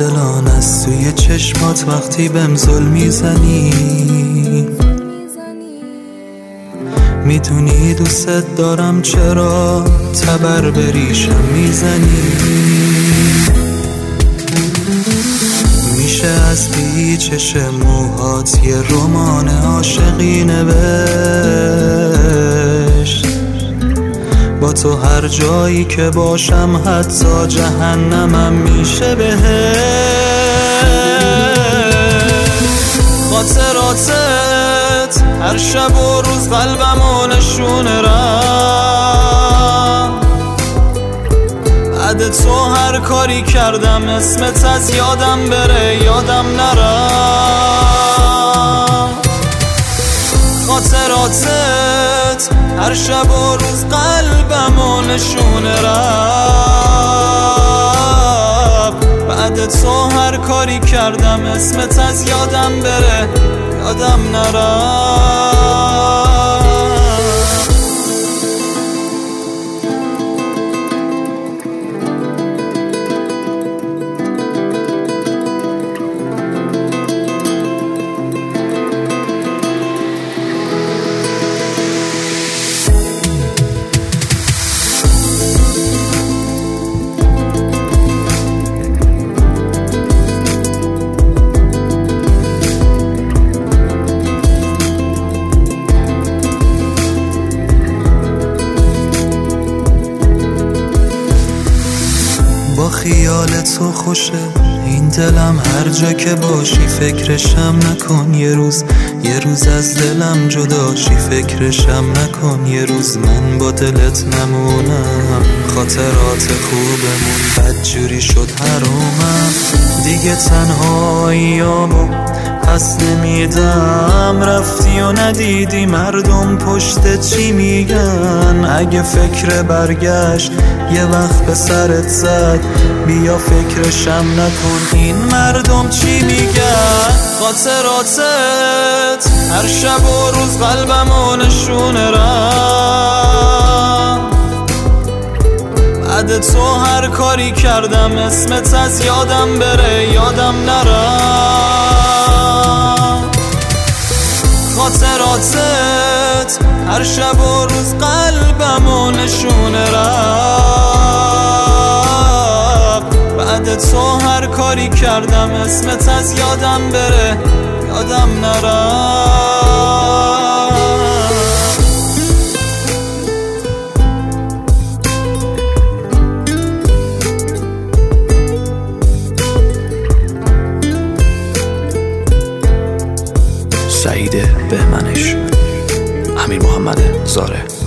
دلان از توی چشمات وقتی بهم ظلم میزنی. میدونی دوست دارم چرا تبر بریشم میزنی. میشه از پیچش موهات یه رمان عاشقی نوشت. با تو هر جایی که باشم حتی جهنمم میشه بهشت. خاطراتت هر شب و روز قلبمو نشونه رم. بعد تو هر کاری کردم اسمت از یادم بره یادم نرم. خاطراتت هر شب و روز قلبمو نشونه رم. بعد تو هر کاری کردم اسمت از یادم بره یادم نرم. با خیال تو خوشه این دلم، هر جا که باشی فکرشم نکن. یه روز از دلم جداشی فکرشم نکن. یه روز من با دلت نمونم. خاطرات خوبمون بدجوری شد حرامم. دیگه تنهاییامو پس نمیدم. رفتی و ندیدی مردم پشت چی میگن. اگه فکر برگشت یه وقت به سرت زد بیا فکرشم نکن. این مردم چی میگن. خاطراتت هر شب و روز قلبمو نشونه رم. بعد تو هر کاری کردم اسمت از یادم بره یادم نرم. خاطراتت هر شب و روز قلبمو نشونه رم. بعد تو هر کاری کردم اسمت از یادم بره یادم نرم. سعید بهمنش، امیر محمد زاره.